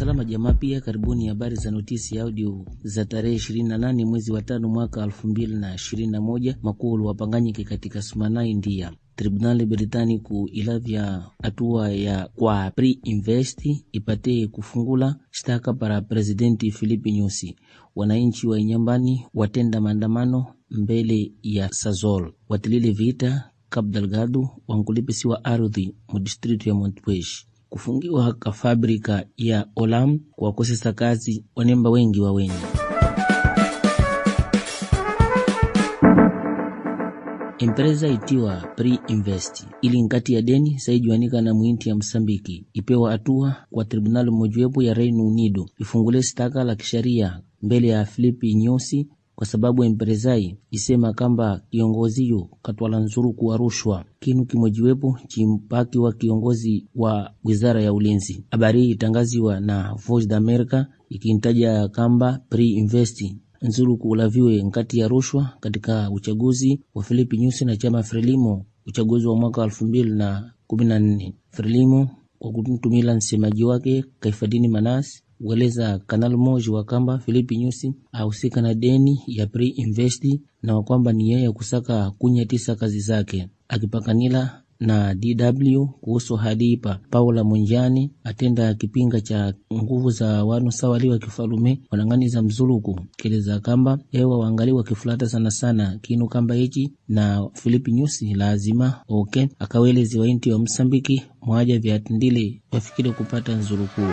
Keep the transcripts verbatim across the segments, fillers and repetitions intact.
Salama jamaa, pia karibuni habari za notisi ya audio za tarehe ishirini na nane mwezi wa tano mwaka elfu mbili na ishirini na moja. Makulu wapanganyike katika Sumana, India. Tribunali Britaniku ilavya hatua ya kwa pre-invest ipate kufungula shtaka para Presidenti Filipe Nyusi. Wananchi wa Inyambani watenda maandamano mbele ya Sazol. Watilile vita Cabo Delgado wankulipisiwa ardhi mu district ya Montepuez. Kufungiwa haka fabrika ya Olam kwa kosesa kazi wanemba wengi wa wenye. Empresa itiwa pre-invest ili nkati ya deni saijuanika na muinti ya Msambiki ipewa hatua kwa tribunali mojuepo ya Reino Unido ifungule staka la kisharia mbele ya Filipe Nyusi kwa sababu empresai isema kamba kiongozi yu katwala nzuru kuwa rushwa kinu kimojiwepo chimpaki wa kiongozi wa wizara ya ulinzi. Habari itangaziwa na Voice of America ikintaja kamba pre-invest nzuru kuulaviwe nkati ya rushwa katika uchaguzi wa Filipe Nyusi na chama Frelimo, uchaguzi wa mwaka elfu mbili na kumi na nne. Frelimo kwa kutumila msemaji wake Kaifadini Manas weleza Kanal Moji wa kamba Filipe Nyusi ahusika na deni ya pre-invest na wakwamba ni yeye kusaka kunya tisa kazi zake. Akipakanila na D W kuhusu hadipa Paula Monjani atenda kipinga cha nguvu za wanu sawaliwa kifalume wanangani za mzuluku keleza kamba ewa waangaliwa kifulata sana sana kinu kamba hichi na Filipe Nyusi lazima okay akawelezi wa inti wa Msambiki mwaja vya atindile wafikile kupata nzuluku.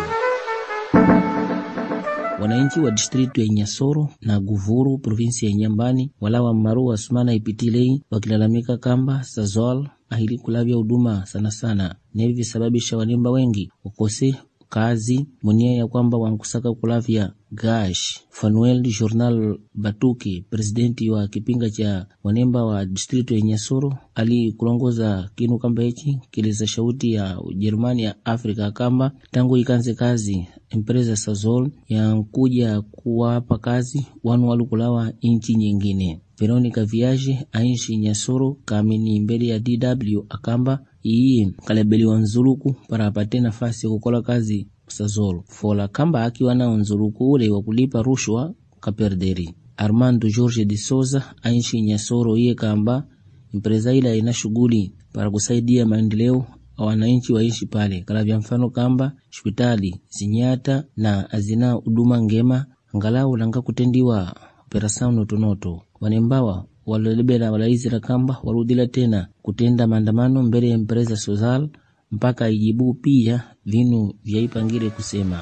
Wananchi wa district ya Nyasoro na Guvuru provinsi ya Nyambani walawa Marua Sumana ipitilei wakilalamika kamba Sazol ahili kulavya huduma sana sana nevi sababisha wanemba wengi ukose kazi munia ya kwamba wankusaka kulavya gash. Fanuel Journal Batuki, presidenti wa kipinga cha wanemba wa district ya Nyasoro, ali kulongoza kinu kamba hichi kileza shauti ya Ujerumani ya Afrika kamba tangu ikanze kazi empresa Sazol ya nkuja kuwapa kazi wanu walukulawa inchi nyingine. Veronica Viaje aishi Nyasoro kamini mbele ya D W akamba ii kalebeli wa nzuluku para apate nafasi ya kukola kazi Sazol. Fola kamba akiwa na nzuluku ule wa kulipa rushwa kaperderi. Armando Jorge de Souza aishi Nyasoro iye kamba empresa ila ina shughuli para kusaidia maendeleo wananchi waishi pale. Kala vya mfano kamba hospitali zinyata na azina huduma ngema angalau langa kutendiwa operasyon notonoto. Wanembawa walolebela walaizira kamba warudila tena kutenda maandamano mbele ya empresa Sazol mpaka ijibu pia vinu vya ipangire kusema.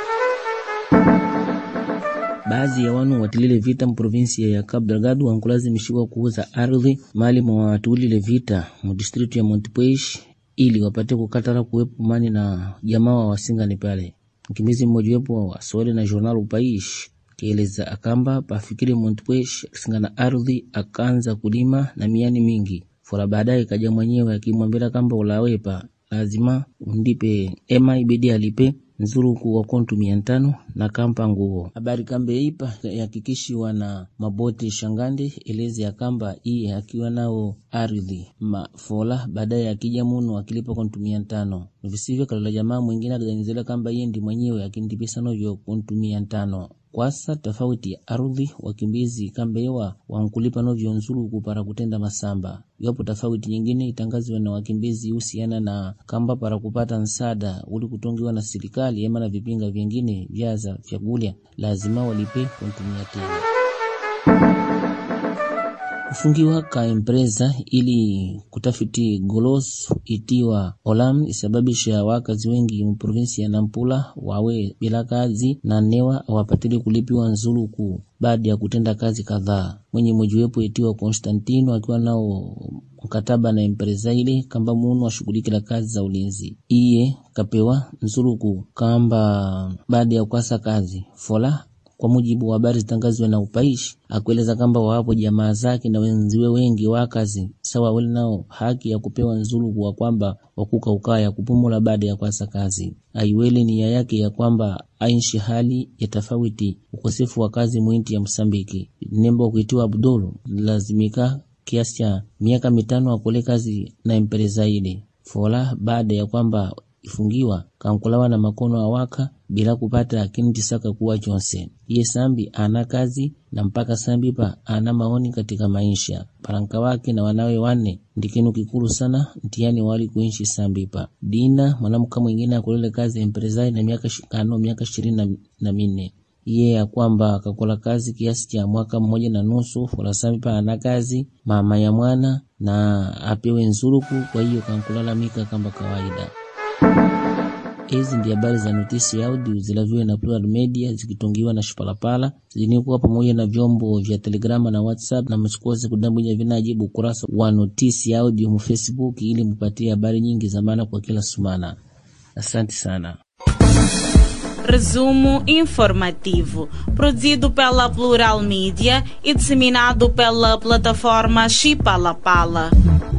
Baadhi ya wanu watilile vita mprovinsia ya Cabo Delgado wankulazimishiwa kuuza ardhi mali mwa watulile vita mu district ya Montepuez ili wapate kukatala kuwepo mani na jamaa wa wasingani pale. Mkimbizi mmoja wepo wa Swahili na Journal Upaish kieleza akamba pafikiri Montepuez kisingana ardhi akaanza kulima na miani mingi. Fora baadaye kaja mwenyewe akimwambia kamba ulawepa lazima undipe ema ibidi alipe nzuru kuwa kontu mia tano na kampa nguo. Habari kambe ipa yakikishiwa na maboti Shangande elezi ya kamba iye akiwa nao ardhi mafola baadaye akija munu akilipa kontu mia tano. Visivyo kalala jamaa mwingine akadanizela kamba iye ndi mwenyewe akindipisa novyo kontu mia tano. Kwasa tofauti ya ardhi wakimbizi kambewa wankulipa novyo nzuru kupara kutenda masamba. Yopo tofauti nyingine itangaziwa na wakimbizi usiana na kamba para kupata nsada uli kutongiwa na serikali ema na vipinga vingine vyaza vyagulia lazima walipe kontumia tena. Kufungiwa ka empresa ili kutafiti golos itiwa Olam isababisha wakazi wengi mu provinsi ya Nampula wawe bila kazi na newa wapatili kulipiwa nzuluku baada ya kutenda kazi kadhaa. Mwenye mojuwepo itiwa Constantino akiwa nao mkataba na empresa ile kamba munu washughulika kazi za ulinzi. Iye kapewa nzuluku kamba baada ya kukosa kazi. Fola kwa mujibu wa habari zitangazwa na Upaishi akueleza kamba wapo jamaa zake na wenziwe wengi wakazi sawa wale nao haki ya kupewa nzuluku wa kwamba wakuka ukaya kupumula baada ya kukosa kazi. Aiwele ni ya yake ya kwamba aishi hali ya tofauti ukosefu wa kazi mwinti ya Msambiki. Nembo kuitiwa Abdul lazimika kiasi cha miaka mitano akole kazi na empresa ile. Fola baada ya kwamba ifungiwa kankulawa na makono awaka bila kupata kinti saka kuwa chonse. Iye sambi ana kazi na mpaka sambi pa ana maoni katika maisha. Paranka wake na wanawe wane ndikinu kikuru sana ntiani wali kuinshi sambi pa. Dina mwanamuka mwingine akulele kazi emprezai na miaka shikano miaka ishirini na minne. Iye ya kwamba akakola kazi kiasi cha mwaka mmoja na nusu fola sambi pa ana kazi mama ya mwana na apewe nzuruku, kwa hiyo kankulalamika kamba kawaida. Hizi ndi habari za Notisi Audio zilaviwe na Plural Media zikitungiwa na Shipalapala. Zinikuwa pamoja na vyombo vya Telegrama na WhatsApp, na msikuweze kudambunya vinajibu ukurasa wa Notisi Audio mu Facebook ili mupatie habari nyingi za maana kwa kila sumana. Asante sana. Resumo informativo, produzido pela Plural Media e disseminado pela plataforma Shipalapala.